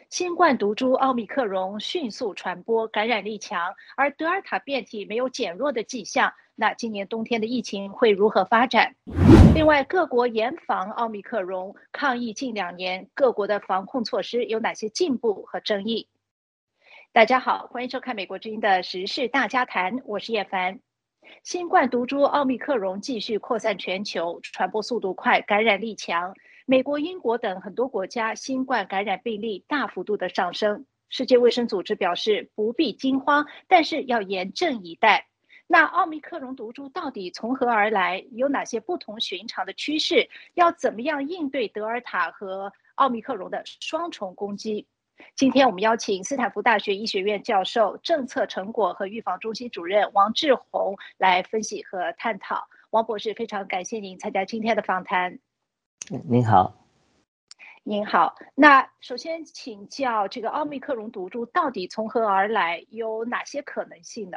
新冠毒株奥密克戎迅速传播，感染力强，而德尔塔变体没有减弱的迹象。那今年冬天的疫情会如何发展？另外，各国严防奥密克戎，抗疫近2年，各国的防控措施有哪些进步和争议？大家好，欢迎收看美国之音的时事大家谈，我是叶凡。新冠毒株奥密克戎继续扩散全球，传播速度快，感染力强。美国、英国等很多国家新冠感染病例大幅度的上升。世界卫生组织表示不必惊慌，但是要严阵以待。那奥密克戎毒株到底从何而来？有哪些不同寻常的趋势？要怎么样应对德尔塔和奥密克戎的双重攻击？今天我们邀请斯坦福大学医学院教授、政策成果和预防中心主任王志宏来分析和探讨。王博士，非常感谢您参加今天的访谈。 您好。 您好，那首先请教这个奥密克戎毒株到底从何而来，有哪些可能性呢？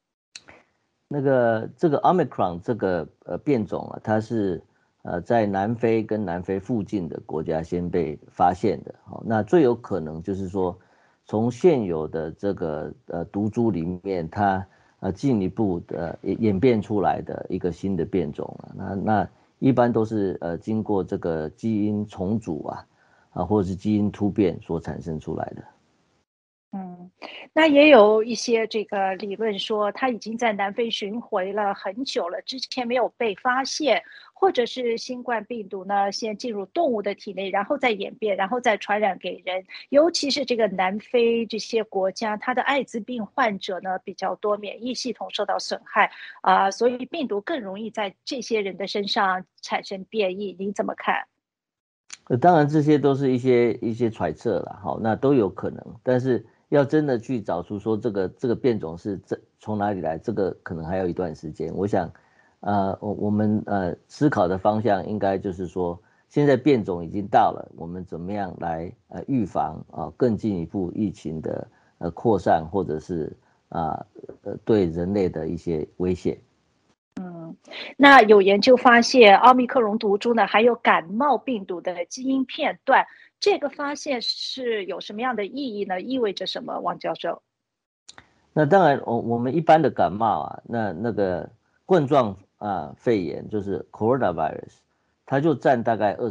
这个 Omicron 这个变种啊，它是在南非跟南非附近的国家先被发现的。那最有可能就是说，从现有的这个毒株里面，它进一步的演变出来的一个新的变种啊。那一般都是经过这个基因重组或者是基因突变所产生出来的。 那也有一些这个理论说，它已经在南非巡回了很久了，之前没有被发现，或者是新冠病毒呢先进入动物的体内，然后再演变，然后再传染给人。尤其是这个南非这些国家，它的艾滋病患者呢比较多，免疫系统受到损害所以病毒更容易在这些人的身上产生变异。您怎么看？ 当然这些都是一些揣测啦，好，那都有可能，但是要真的去找出说这个变种是从哪里来，这个可能还有一段时间。我想，我们思考的方向应该就是说，现在变种已经到了，我们怎么样来预防更进一步疫情的扩散，或者是对人类的一些威胁。 那有研究发现，奥密克戎毒株呢还有感冒病毒的基因片段，这个发现是有什么样的意义呢？意味着什么，王教授？ 那当然，我们一般的感冒那个冠状肺炎就是 coronavirus， 它就占大概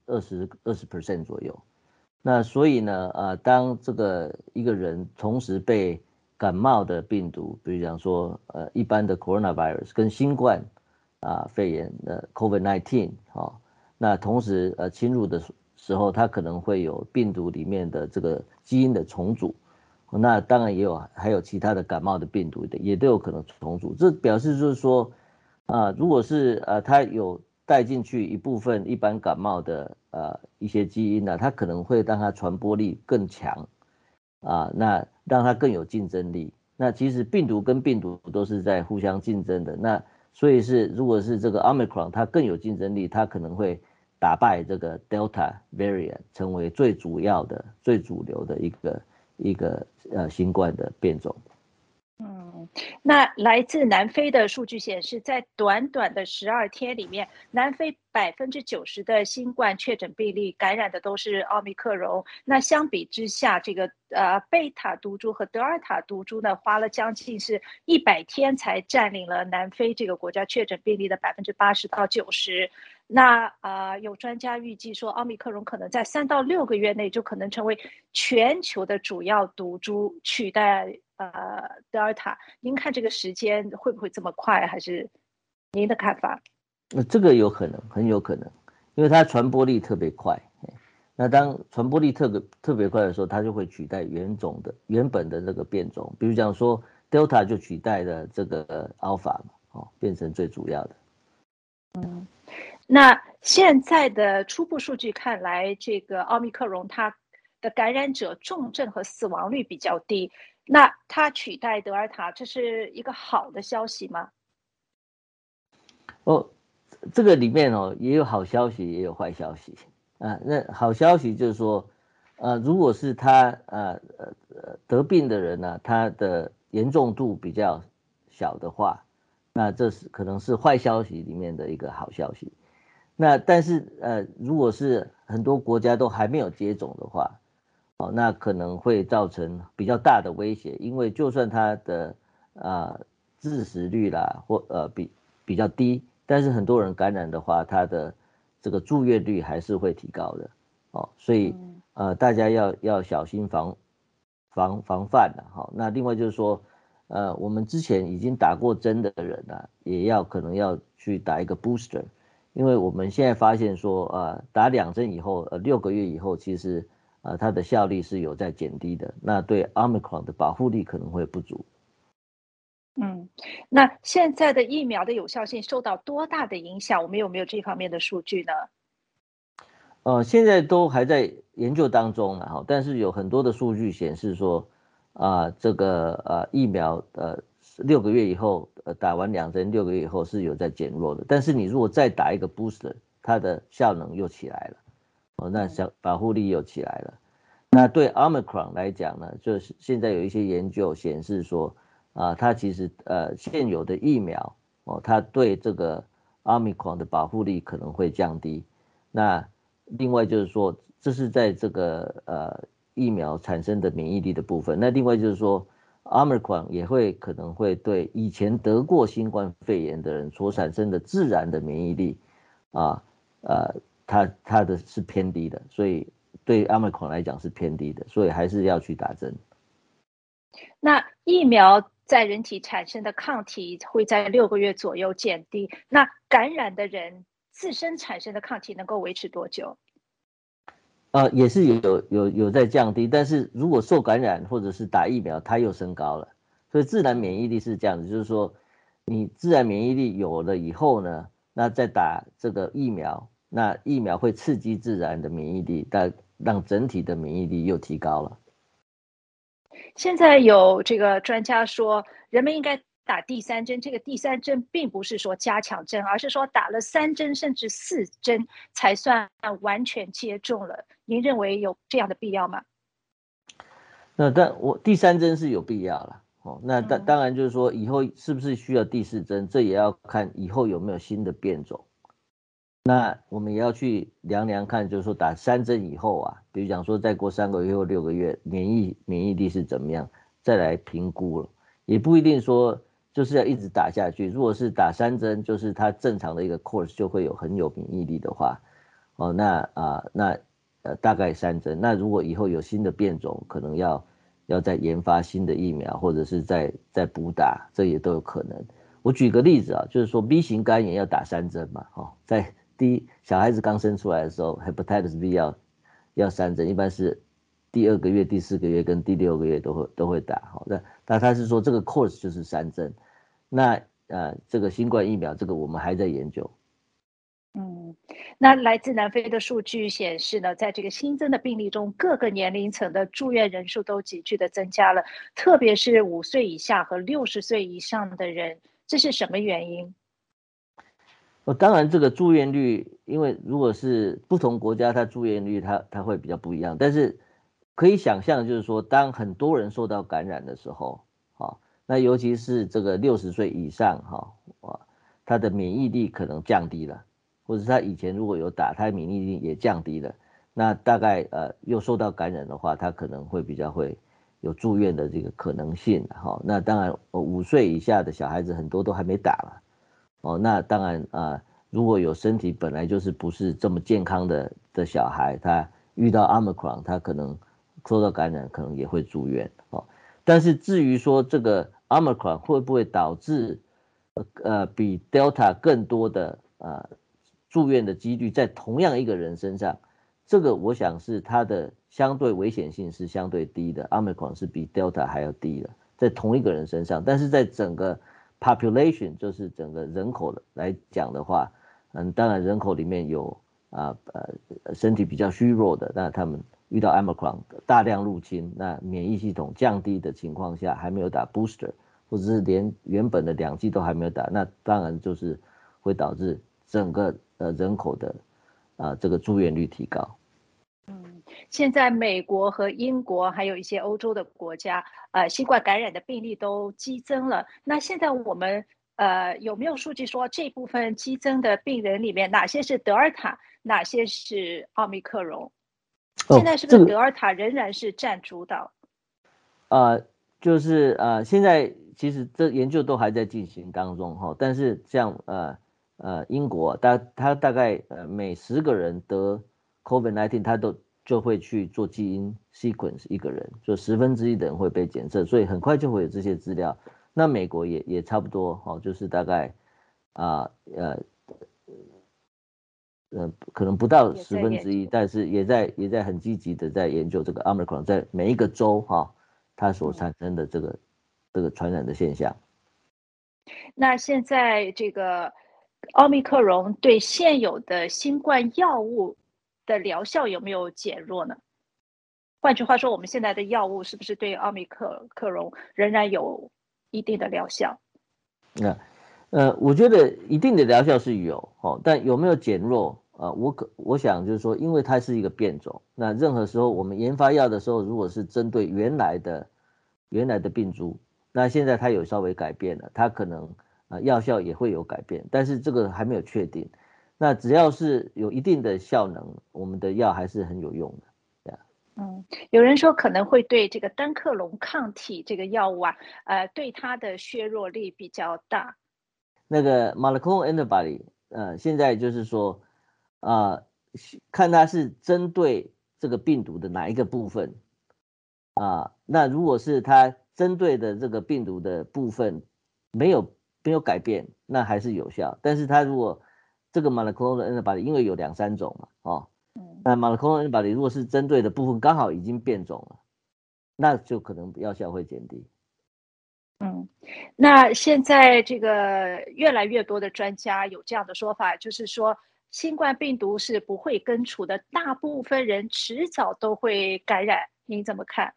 20% 左右。那所以呢，当这个一个人同时被感冒的病毒，比如讲说一般的 coronavirus 跟新冠肺炎的 COVID-19 那同时侵入的时候，它可能会有病毒里面的这个基因的重组。那当然还有其他的感冒的病毒也都有可能重组，这表示就是说，如果是它有带进去一部分一般感冒的一些基因它可能会让它传播力更强那让它更有竞争力。那其实病毒跟病毒都是在互相竞争的，那所以如果是这个 Omicron 它更有竞争力，它可能会打败这个 Delta variant， 成为最主要的、最主流的一个新冠的变种。 那来自南非的数据显示，在短短的12天里面，南非90%的新冠确诊病例感染的都是奥密克戎。那相比之下，这个贝塔毒株和德尔塔毒株呢，花了将近是100天才占领了南非这个国家确诊病例的80%到90%。那有专家预计说，奥密克戎可能在3到6个月内就可能成为全球的主要毒株，取代德尔塔。您看这个时间会不会这么快，还是您的看法？ 这个有可能，很有可能，因为它传播力特别快。那当传播力特别快的时候，它就会取代原本的这个变种，比如讲说 Delta 就取代了这个 Alpha 变成最主要的。 那现在的初步数据看来，这个奥密克戎它的感染者重症和死亡率比较低，那它取代德尔塔，这是一个好的消息吗？ 这个里面也有好消息，也有坏消息那好消息就是说，如果是他得病的人呢，他的严重度比较小的话，那这是可能是坏消息里面的一个好消息。那但是如果是很多国家都还没有接种的话那可能会造成比较大的威胁，因为就算它的致死率啦或比较低，但是很多人感染的话，它的这个住院率还是会提高的所以大家要小心防范了那另外就是说我们之前已经打过针的人也可能要去打一个 booster， 因为我们现在发现说打2针以后6个月以后，其实它的效力是有在减低的，那对 Omicron 的保护力可能会不足。 那现在的疫苗的有效性受到多大的影响？我们有没有这方面的数据呢？ 现在都还在研究当中但是有很多的数据显示说这个疫苗6个月以后打完2针6个月以后是有在减弱的，但是你如果再打一个 booster， 它的效能又起来了那保护力又起来了。那对 Omicron 来讲呢，就是现在有一些研究显示说它其实现有的疫苗它对这个 Omicron 的保护力可能会降低。那另外就是说，这是在这个疫苗产生的免疫力的部分。那另外就是说 Omicron 也可能会对以前得过新冠肺炎的人所产生的自然的免疫力它的是偏低的，所以对 Omicron 来讲是偏低的，所以还是要去打针。 那疫苗在人体产生的抗体会在6个月左右减低，那感染的人自身产生的抗体能够维持多久？ 也是有在降低，但是如果受感染或者是打疫苗，它又升高了。所以自然免疫力是这样子，就是说你自然免疫力有了以后呢，那再打这个疫苗，那疫苗会刺激自然的免疫力，但让整体的免疫力又提高了。 现在有这个专家说，人们应该打第3针。这个第3针并不是说加强针，而是说打了3针甚至4针才算完全接种了。您认为有这样的必要吗？ 那但我第3针是有必要了那当然就是说以后是不是需要第4针，这也要看以后有没有新的变种。那我们也要去量量看，就是说打3针以后比如讲说再过3个月或6个月，免疫力是怎么样，再来评估了。也不一定说就是要一直打下去。如果是打3针，就是它正常的一个 course 就会很有免疫力的话，那大概3针。那如果以后有新的变种，可能要再研发新的疫苗，或者是再补打，这也都有可能。我举个例子就是说 B 型肝炎要打3针嘛在小孩子刚生出来的时候 ，hepatitis B 要3针，一般是第2个月、第4个月跟第6个月都会打那他是说这个 course 就是3针。那这个新冠疫苗这个我们还在研究。 那来自南非的数据显示呢，在这个新增的病例中，各个年龄层的住院人数都急剧的增加了，特别是5岁以下和60岁以上的人，这是什么原因？ 当然这个住院率，因为如果是不同国家，它住院率它会比较不一样，但是可以想象，就是说当很多人受到感染的时候，那尤其是这个60岁以上他的免疫力可能降低了，或者是他以前如果有打，他免疫力也降低了，那大概又受到感染的话，他可能会比较会有住院的这个可能性那当然5岁以下的小孩子很多都还没打了。那当然如果有身体本来就是不是这么健康的小孩，他遇到 Omicron， 他可能受到感染，可能也会住院但是至于说这个 Omicron 会不会导致比 Delta 更多的住院的几率在同样一个人身上，这个我想是它的相对危险性是相对低的 ，Omicron 是比 Delta 还要低的，在同一个人身上，但是在整个 population 就是整个人口来讲的话，当然人口里面有身体比较虚弱的，那他们遇到 Omicron 大量入侵，那免疫系统降低的情况下，还没有打 booster， 或者是连原本的2剂都还没有打，那当然就是会导致整个人口的这个住院率提高。 现在美国和英国还有一些欧洲的国家，新冠感染的病例都激增了。那现在我们有没有数据说这部分激增的病人里面，哪些是德尔塔，哪些是奥密克戎？ 现在是不这个是德尔塔仍然是占主导？ 就是现在其实这研究都还在进行当中哈，但是像英国，它大概每10个人得 COVID-19，它就会去做基因 sequence 一个人，就1/10的人会被检测，所以很快就会有这些资料。那美国也差不多哈，就是大概可能不到1/10，但是也在很积极的在研究这个 Omicron 在每一个州哈，它所产生的这个传染的现象。 那现在这个奥密克戎对现有的新冠药物的疗效有没有减弱呢？换句话说，我们现在的药物是不是对奥密克戎仍然有一定的疗效？ 我觉得一定的疗效是有，但有没有减弱？我想就是说，因为它是一个变种，那任何时候我们研发药的时候，如果是针对原来的病株，那现在它有稍微改变了，它可能药效也会有改变，但是这个还没有确定。那只要是有一定的效能，我们的药还是很有用的。 有人说可能会对这个单克隆抗体这个药物对它的削弱力比较大。 那个 monoclonal antibody，现在就是说，看它是针对这个病毒的哪一个部分那如果是它针对的这个病毒的部分没有改变，那还是有效。但是它如果这个 monoclonal antibody 因为有2、3种嘛，那 monoclonal antibody 如果是针对的部分刚好已经变种了，那就可能药效会减低。 那现在这个越来越多的专家有这样的说法，就是说新冠病毒是不会根除的，大部分人迟早都会感染。您怎么看？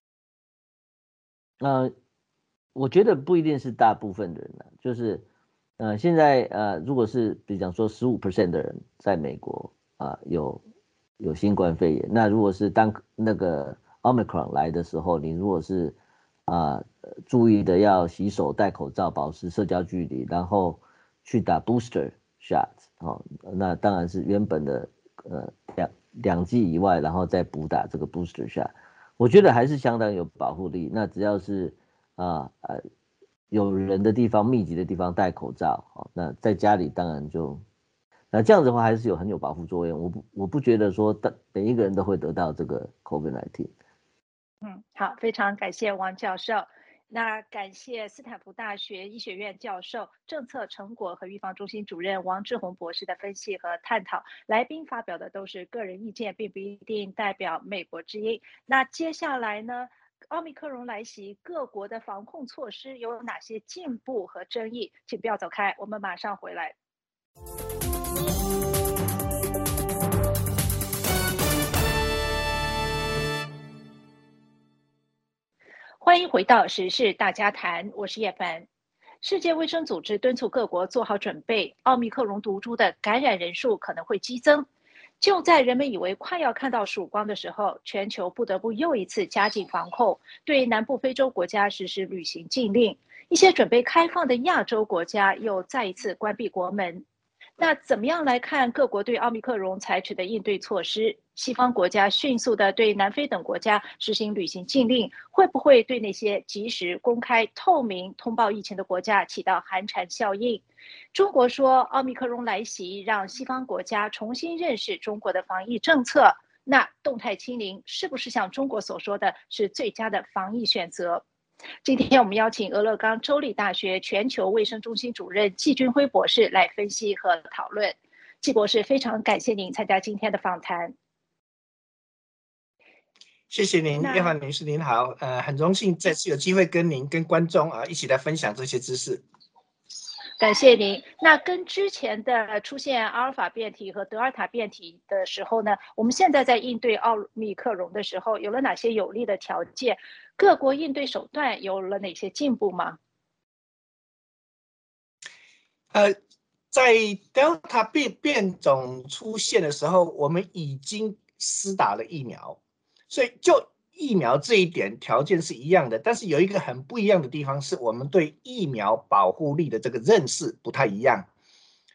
我觉得不一定是大部分的人就是现在如果是比方说15% 的人在美国有新冠肺炎，那如果是当那个 Omicron 来的时候，你如果是注意的要洗手、戴口罩、保持社交距离，然后去打 booster shot 那当然是原本的两剂以外，然后再补打这个 booster shot， 我觉得还是相当有保护力。那只要是有人的地方、密集的地方戴口罩，那在家里当然那这样子的话还是很有保护作用。我不觉得说每一个人都会得到这个 COVID-19。 好，非常感谢王教授。那感谢斯坦福大学医学院教授、政策成果和预防中心主任王志宏博士的分析和探讨。来宾发表的都是个人意见，并不一定代表美国之音。那接下来呢？奥密克戎来袭，各国的防控措施有哪些进步和争议？请不要走开，我们马上回来。欢迎回到时事大家谈，我是叶凡。世界卫生组织敦促各国做好准备，奥密克戎毒株的感染人数可能会激增。就在人们以为快要看到曙光的时候，全球不得不又一次加紧防控，对南部非洲国家实施旅行禁令。一些准备开放的亚洲国家又再一次关闭国门。那怎么样来看各国对奥密克戎采取的应对措施？西方国家迅速地对南非等国家实行旅行禁令，会不会对那些及时、公开、透明通报疫情的国家起到寒蝉效应？中国说，奥密克戎来袭让西方国家重新认识中国的防疫政策。那动态清零是不是像中国所说的是最佳的防疫选择？今天我们邀请俄勒冈州立大学全球卫生中心主任季军辉博士来分析和讨论。季博士，非常感谢您参加今天的访谈。 谢谢您，叶凡女士您好，很荣幸再次有机会跟您跟观众一起来分享这些知识。 感谢您。那跟之前的出现阿尔法变体和德尔塔变体的时候呢，我们现在在应对奥密克戎的时候，有了哪些有利的条件？各国应对手段有了哪些进步吗？ 在 Delta 变种出现的时候，我们已经施打了疫苗，所以就疫苗这一点条件是一样的，但是有一个很不一样的地方是我们对疫苗保护力的这个认识不太一样。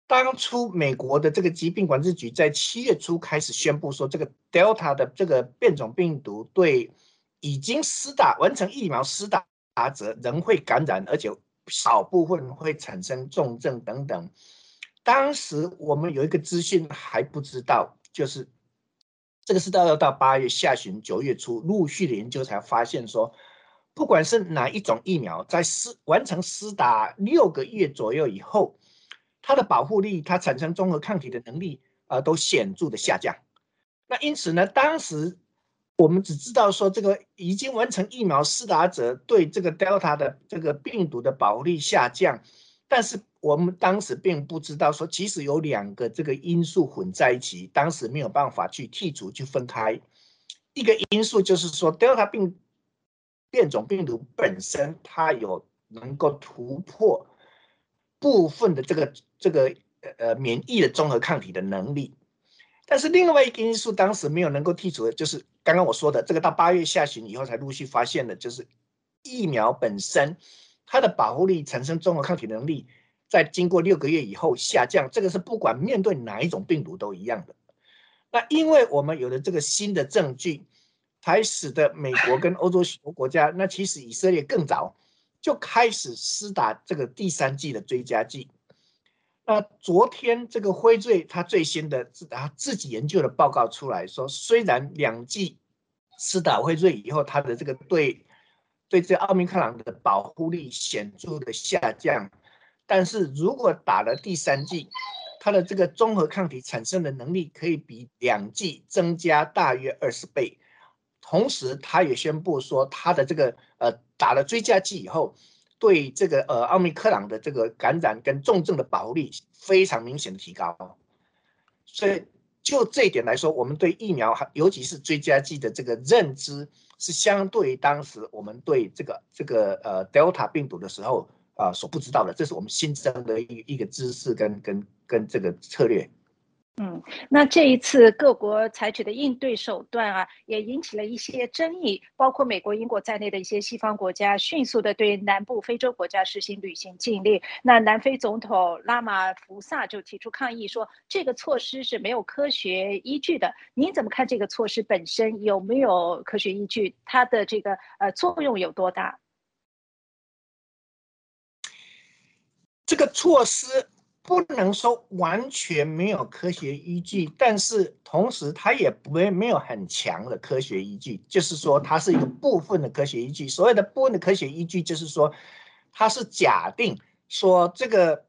当初美国的这个疾病管制局在7月初开始宣布说，这个 Delta 的这个变种病毒对已经完成疫苗施打者仍会感染，而且少部分会产生重症等等。当时我们有一个资讯还不知道，就是这个是要到8月下旬、9月初陆续的研究才发现说，不管是哪一种疫苗，在完成施打6个月左右以后，它的保护力、它产生综合抗体的能力都显著的下降。那因此呢，当时我们只知道说，这个已经完成疫苗施打者对这个 Delta 的这个病毒的保护力下降，但是我们当时并不知道说，其实有2个这个因素混在一起，当时没有办法去剔除、去分开。一个因素就是说 ，Delta 变种病毒本身它有能够突破部分的这个免疫的综合抗体的能力。但是另外一个因素，当时没有能够剔除的，就是刚刚我说的，这个到8月下旬以后才陆续发现的，就是疫苗本身它的保护力、产生综合抗体能力，在经过6个月以后下降，这个是不管面对哪一种病毒都一样的。那因为我们有了这个新的证据，才使得美国跟欧洲许多国家，那其实以色列更早就开始施打这个第3剂的追加剂。那昨天这个辉瑞他最新的他自己研究的报告出来说，虽然2剂施打辉瑞以后，它的这个对这奥密克戎的保护力显著的下降，但是如果打了第3剂，它的这个综合抗体产生的能力可以比2剂增加大约20倍。同时，他也宣布说，他的这个打了追加剂以后，对这个奥密克戎的这个感染跟重症的保护力非常明显的提高。所以就这一点来说，我们对疫苗，尤其是追加剂的这个认知，是相对于当时我们对这个Delta 病毒的时候所不知道的，这是我们新增的一个知识跟这个策略。 那这一次各国采取的应对手段啊，也引起了一些争议，包括美国、英国在内的一些西方国家迅速的对南部非洲国家实行旅行禁令。那南非总统拉马福萨就提出抗议说，这个措施是没有科学依据的。您怎么看这个措施本身有没有科学依据？它的这个作用有多大？ 这个措施不能说完全没有科学依据，但是同时它也没有很强的科学依据，就是说它是一个部分的科学依据。所谓的部分的科学依据，就是说它是假定说这个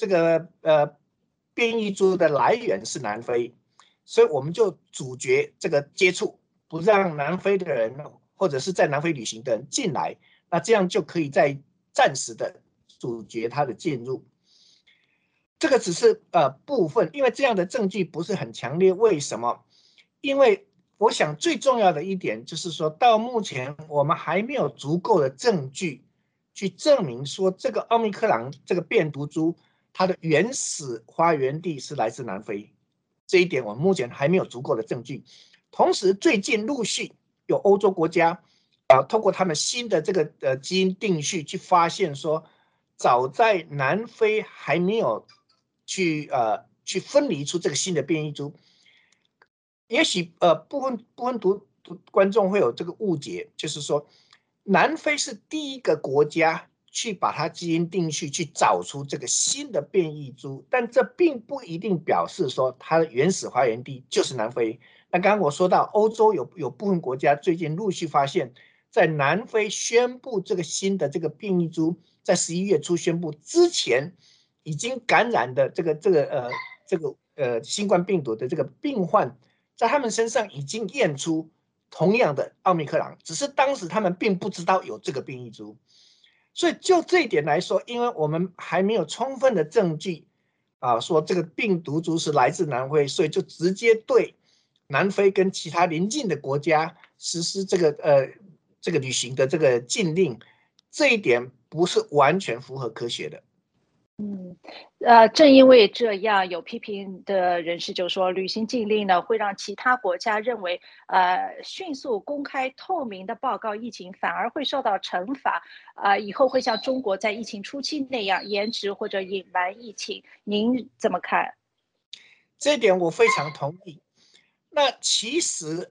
变异株的来源是南非，所以我们就阻绝这个接触，不让南非的人或者是在南非旅行的人进来，那这样就可以在暂时的阻绝它的进入。这个只是部分，因为这样的证据不是很强烈。为什么？因为我想最重要的一点就是说，到目前我们还没有足够的证据去证明说这个奥密克戎这个变毒株它的原始发源地是来自南非，这一点我们目前还没有足够的证据。同时，最近陆续有欧洲国家通过他们新的这个基因定序去发现说，早在南非还没有去分离出这个新的变异株。也许部分观众会有这个误解，就是说南非是第一个国家去把它基因定序去找出这个新的变异株，但这并不一定表示说它的原始发源地就是南非。那刚刚我说到欧洲有部分国家最近陆续发现，在南非宣布这个新的这个变异株，在11月初宣布之前，已经感染的这个新冠病毒的这个病患，在他们身上已经验出同样的奥密克戎，只是当时他们并不知道有这个变异株。所以就这一点来说，因为我们还没有充分的证据说这个病毒株是来自南非，所以就直接对南非跟其他邻近的国家实施这个旅行的这个禁令，这一点不是完全符合科学的。 正因为这样，有批评的人士就说，旅行禁令呢会让其他国家认为，迅速公开透明的报告疫情反而会受到惩罚，以后会像中国在疫情初期那样延迟或者隐瞒疫情。您怎么看？ 这一点我非常同意。那其实，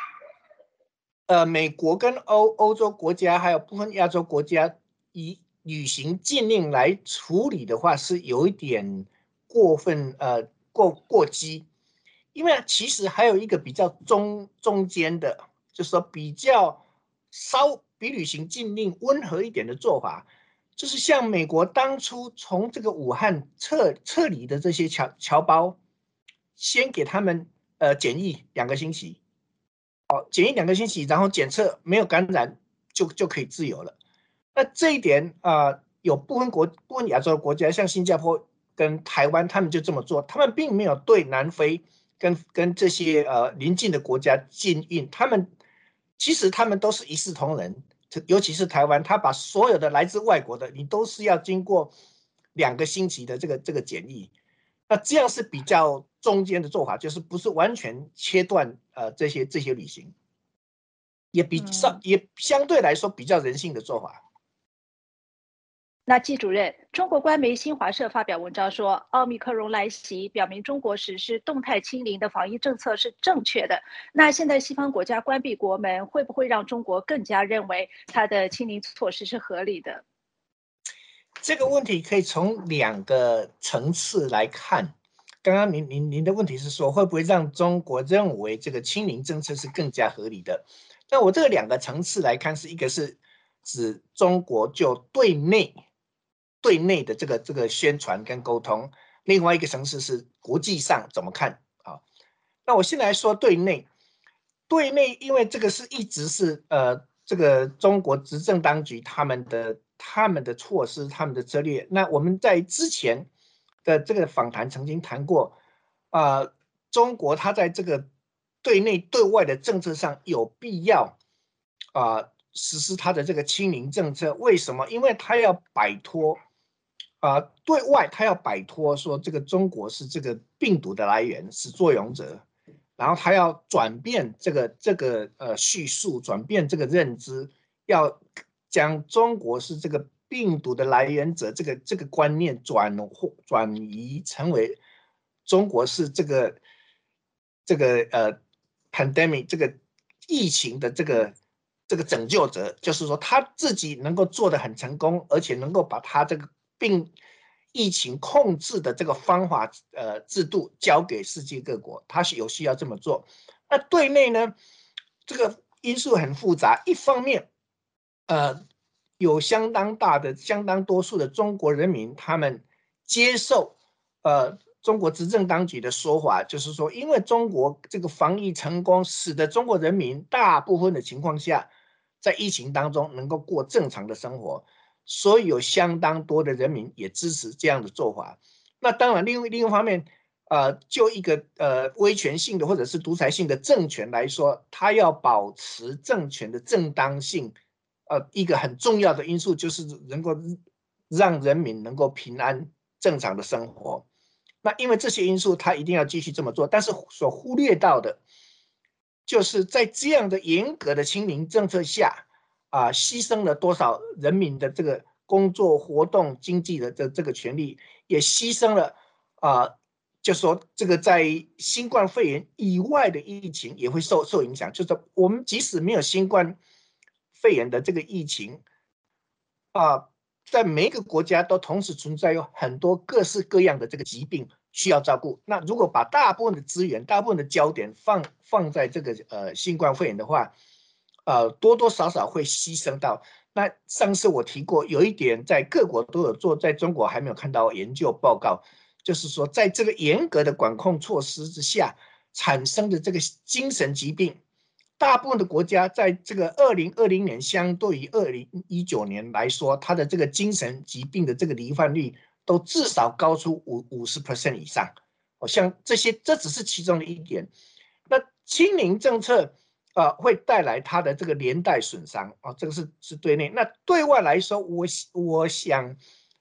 美国跟欧洲国家还有部分亚洲国家以旅行禁令来处理的话，是有一点过分，过激。因为其实还有一个比较中间的，就是说比较比旅行禁令温和一点的做法，就是像美国当初从这个武汉撤离的这些侨胞，先给他们检疫2个星期。检疫2个星期，然后检测没有感染就可以自由了。那这一点有部分亚洲国家，像新加坡跟台湾，他们就这么做，他们并没有对南非跟这些邻近的国家禁运，其实他们都是一视同仁，尤其是台湾，他把所有的来自外国的，你都是要经过2个星期的这个检疫。那这样是比较中间的做法，就是不是完全切断这些旅行，也相对来说比较人性的做法。 那季主任，中国官媒新华社发表文章说，奥密克戎来袭，表明中国实施动态清零的防疫政策是正确的。那现在西方国家关闭国门，会不会让中国更加认为它的清零措施是合理的？ 这个问题可以从2个层次来看。刚刚您的问题是说，会不会让中国认为这个清零政策是更加合理的？那我这2个层次来看，一个是指中国就对内的这个宣传跟沟通，另外一个层次是国际上怎么看啊？那我先来说对内，因为这个是一直是这个中国执政当局他们的措施，他们的策略。那我们在之前的这个访谈曾经谈过，中国它在这个对内对外的政策上有必要实施它的这个清零政策。为什么？因为它要摆脱对外它要摆脱说这个中国是这个病毒的来源，始作俑者。然后他要转变这个叙述，转变这个认知，要将中国是这个病毒的来源者这个观念转移成为中国是这个pandemic 这个疫情的这个拯救者，就是说他自己能够做得很成功，而且能够把他这个疫情控制的这个方法制度交给世界各国，他是有需要这么做。那对内呢，这个因素很复杂。一方面，有相当多数的中国人民，他们接受中国执政当局的说法，就是说，因为中国这个防疫成功，使得中国人民大部分的情况下，在疫情当中能够过正常的生活。所以有相当多的人民也支持这样的做法。那当然，另一方面，就一个威权性的或者是独裁性的政权来说，它要保持政权的正当性，一个很重要的因素就是能够让人民能够平安正常的生活。那因为这些因素，它一定要继续这么做，但是所忽略到的，就是在这样的严格的清零政策下。牺牲了多少人民的这个工作活动、经济的这个权利，也牺牲了就说这个在新冠肺炎以外的疫情也会受影响。就是我们即使没有新冠肺炎的这个疫情在每一个国家都同时存在有很多各式各样的这个疾病需要照顾。那如果把大部分的资源、大部分的焦点放在这个新冠肺炎的话，多多少少会牺牲到。那上次我提过，有一点在各国都有做，在中国还没有看到研究报告，就是说在这个严格的管控措施之下产生的这个精神疾病，大部分的国家在这个2020年相对于2019年来说，它的这个精神疾病的这个罹患率都至少高出50% 以上。像这只是其中的一点。那清零政策会带来它的这个连带损伤这个是对内。那对外来说，我想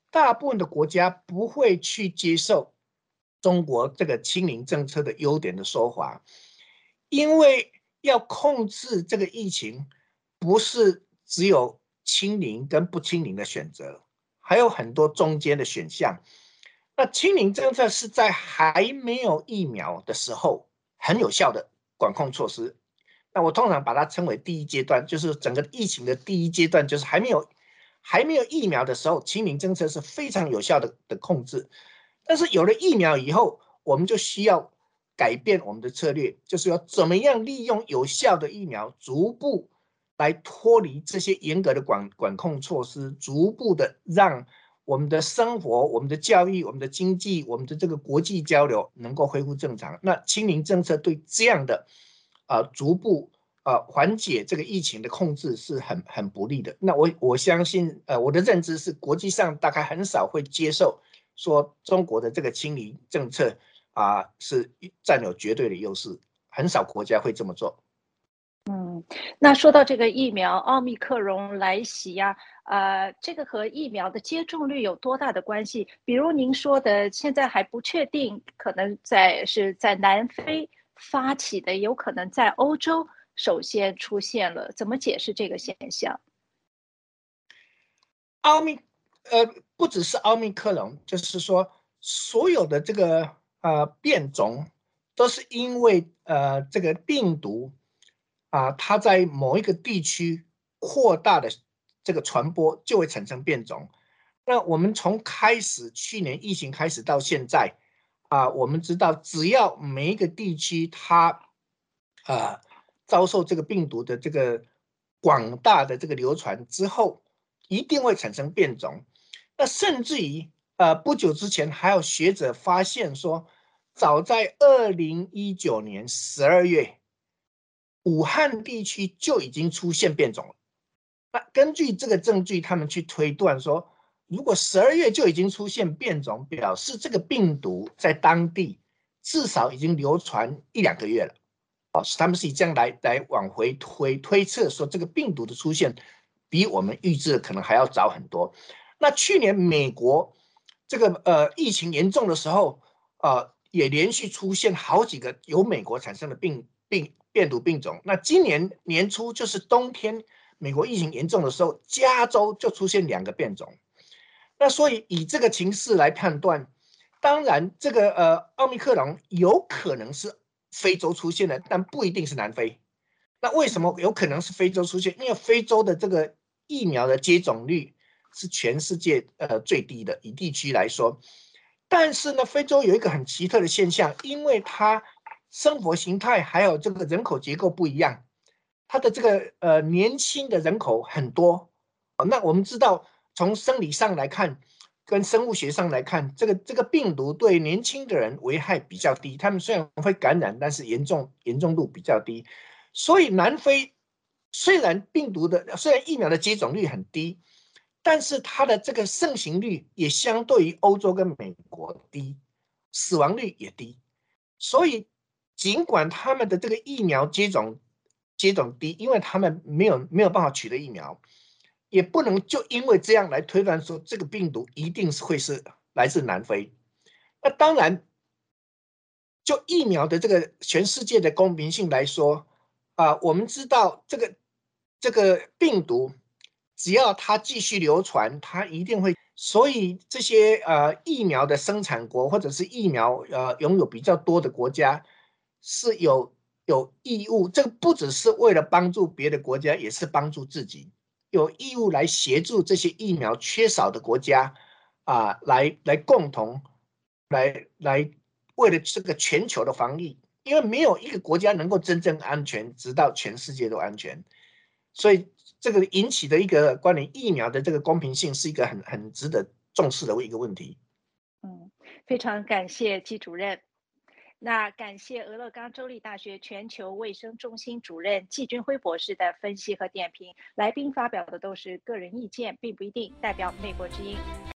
大部分的国家不会去接受中国这个清零政策的优点的说法，因为要控制这个疫情，不是只有清零跟不清零的选择，还有很多中间的选项。那清零政策是在还没有疫苗的时候很有效的管控措施。那我通常把它称为第一阶段，就是整个疫情的第一阶段，就是还没有疫苗的时候，清零政策是非常有效的控制。但是有了疫苗以后，我们就需要改变我们的策略，就是要怎么样利用有效的疫苗，逐步来脱离这些严格的管控措施，逐步的让我们的生活、我们的教育、我们的经济、我们的这个国际交流能够恢复正常。那清零政策对这样的逐步缓解这个疫情的控制是很不利的。那我相信我的认知是，国际上大概很少会接受说中国的这个清零政策是占有绝对的优势，很少国家会这么做。 那说到这个疫苗奥密克戎来袭呀，这个和疫苗的接种率有多大的关系？比如您说的，现在还不确定，可能是在南非发起的，有可能在欧洲首先出现了，怎么解释这个现象？ 不只是奥密克戎，就是说所有的这个变种都是因为这个病毒它在某一个地区扩大的这个传播就会产生变种。那我们从去年疫情开始到现在我们知道只要每一个地区它遭受这个病毒的这个广大的这个流传之后，一定会产生变种。那甚至于不久之前还有学者发现说，早在2019年12月，武汉地区就已经出现变种了。那根据这个证据，他们去推断说，如果12月就已经出现变种，表示这个病毒在当地至少已经流传1-2个月了。他们是以这样来往回推测说，这个病毒的出现比我们预知的可能还要早很多。那去年美国这个疫情严重的时候也连续出现好几个由美国产生的变毒病种。那今年年初就是冬天，美国疫情严重的时候，加州就出现2个变种。那所以以这个情势来判断，当然这个奥密克戎有可能是非洲出现的，但不一定是南非。那为什么有可能是非洲出现？因为非洲的这个疫苗的接种率是全世界最低的，以地区来说。但是呢，非洲有一个很奇特的现象，因为它生活形态还有这个人口结构不一样，它的这个年轻的人口很多。那我们知道，从生理上来看，跟生物学上来看，这个病毒对年轻的人危害比较低，他们虽然会感染，但是严重度比较低。所以南非虽然疫苗的接种率很低，但是它的这个盛行率也相对于欧洲跟美国低，死亡率也低。所以尽管他们的这个疫苗接种低，因为他们没有办法取得疫苗，也不能就因为这样来推断说这个病毒一定会是来自南非。那当然，就疫苗的这个全世界的公平性来说我们知道这个病毒只要它继续流传，它一定会。所以这些疫苗的生产国或者是疫苗拥有比较多的国家是有义务，这个不只是为了帮助别的国家，也是帮助自己，有义务来协助这些疫苗缺少的国家来共同来为了这个全球的防疫。因为没有一个国家能够真正安全，直到全世界都安全。所以这个引起的一个关于疫苗的这个公平性，是一个很值得重视的一个问题。 非常感谢季主任。那感谢俄勒冈州立大学全球卫生中心主任季军辉博士的分析和点评。来宾发表的都是个人意见，并不一定代表美国之音。